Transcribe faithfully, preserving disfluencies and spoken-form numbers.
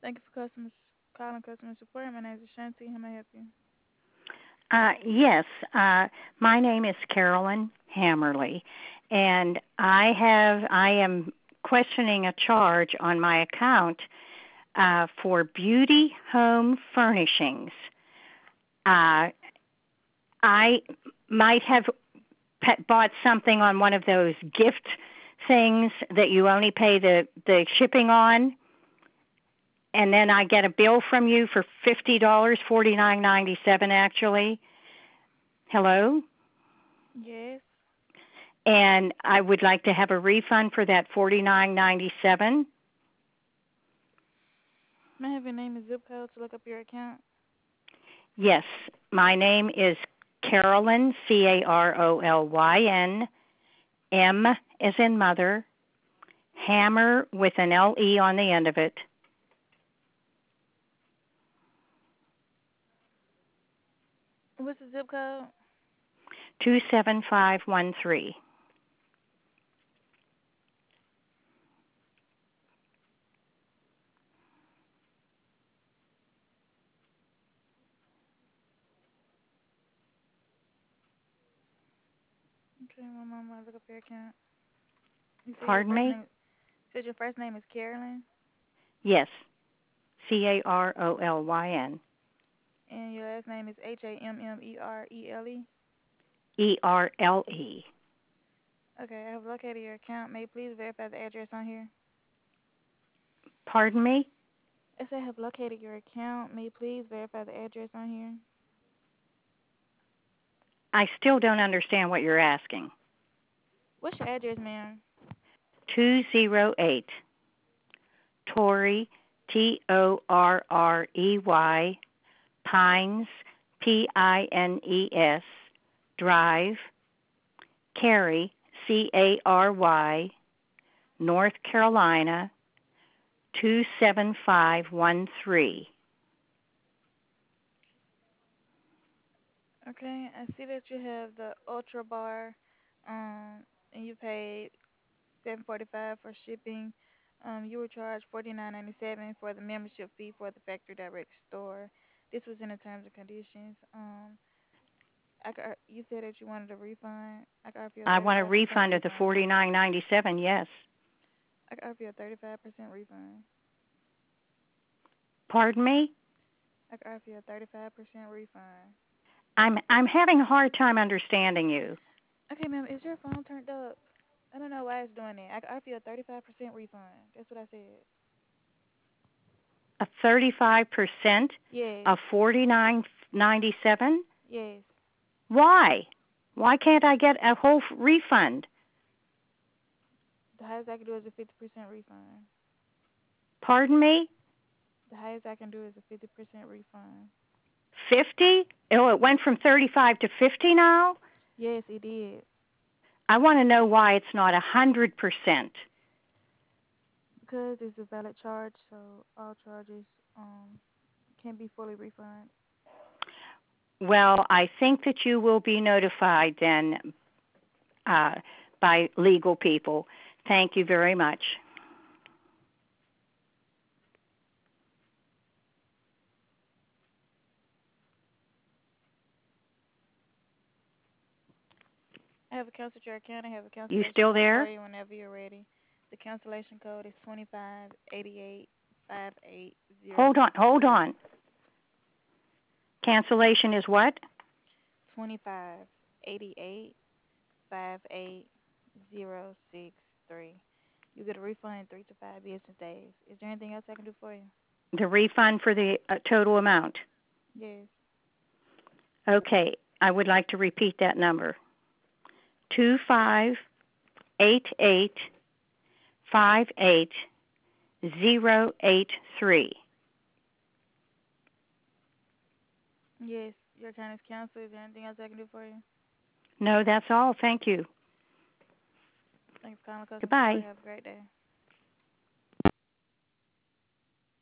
Thank you for customer calling customer support. My name is Ashanti. How may I help you? Uh, yes, uh, my name is Carolyn Hammerly, and I have I am questioning a charge on my account uh, for Beauty Home Furnishings. Uh, I might have pe- bought something on one of those gift things that you only pay the the shipping on, and then I get a bill from you for fifty dollars, forty nine ninety seven actually. Hello. Yes. And I would like to have a refund for that forty-nine ninety-seven. May I have your name and zip code to look up your account? Yes, my name is Carolyn, C A R O L Y N, M as in mother, Hammer with an L E on the end of it. What's the zip code? two seven five one three. Okay, my mom want to look up your account. You said your Pardon first me? name. You said your first name is Carolyn, Yes, C A R O L Y N, and your last name is H A M M E R E L E. E R L E. Okay, I have located your account. May you please verify the address on here? Pardon me? I said I have located your account. May you please verify the address on here? I still don't understand what you're asking. What's your address, ma'am? two oh eight Torrey, T O R R E Y, Pines, P I N E S, Drive, Cary, C A R Y, North Carolina, two seven five one three. Okay, I see that you have the Ultra Bar, um, and you paid seven forty five for shipping. Um, you were charged forty nine ninety seven for the membership fee for the factory direct store. This was in the terms and conditions. Um, I got, you said that you wanted a refund. I got for you a I thirty want a five percent refund of the refund. forty-nine ninety-seven, yes. I got for you a thirty five percent refund. Pardon me? I got for you a thirty five percent refund. I'm I'm having a hard time understanding you. Okay, ma'am, is your phone turned up? I don't know why it's doing that. I got for you a thirty five percent refund. That's what I said. A thirty-five percent Yes, of forty-nine ninety-seven? yes. Why? Why can't I get a whole f- refund? The highest I can do is a fifty percent refund. Pardon me? The highest I can do is a fifty percent refund. fifty? Oh, it went from thirty-five to fifty now? Yes, it did. I want to know why it's not a one hundred percent. Because it's a valid charge, so all charges um can be fully refunded. Well, I think that you will be notified then uh, by legal people. Thank you very much. I have a canceled your account. I have a You cancellation still code for there? you whenever you're ready. The cancellation code is twenty five eighty eight five eight zero Hold on, six hold three. on. Cancellation is what? Twenty five eighty eight five eight zero six three. You get a refund in three to five business days. Is there anything else I can do for you? The refund for the uh, total amount. Yes. Okay, I would like to repeat that number. Two five eight eight five eight zero eight three. Yes, your account is canceled. Is there anything else I can do for you? No, that's all. Thank you. Thanks for calling customer support. Goodbye. Have a great day.